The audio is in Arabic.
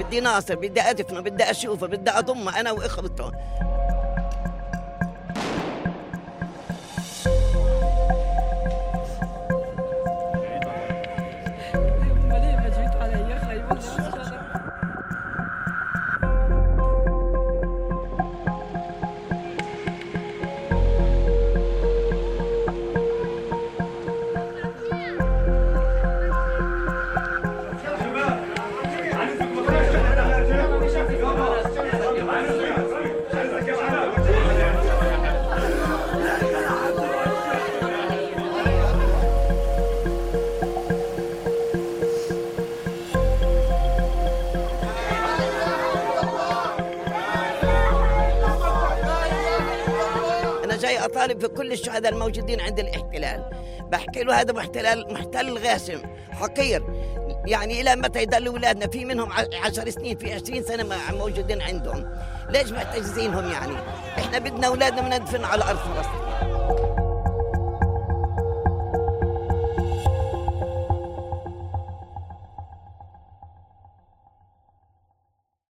بدي ناصر، بدي أدفنه، بدي أشوفه، بدي أضمه أنا وإخوته. جاي أطالب في كل الشهداء الموجودين عند الاحتلال، بحكي له هذا محتل غاشم حقير، يعني إلى متى يضلوا أولادنا؟ في منهم 10 سنين، في 20 سنة موجودين عندهم، ليش محتجزينهم؟ يعني إحنا بدنا أولادنا ندفن على أرض فلسطين.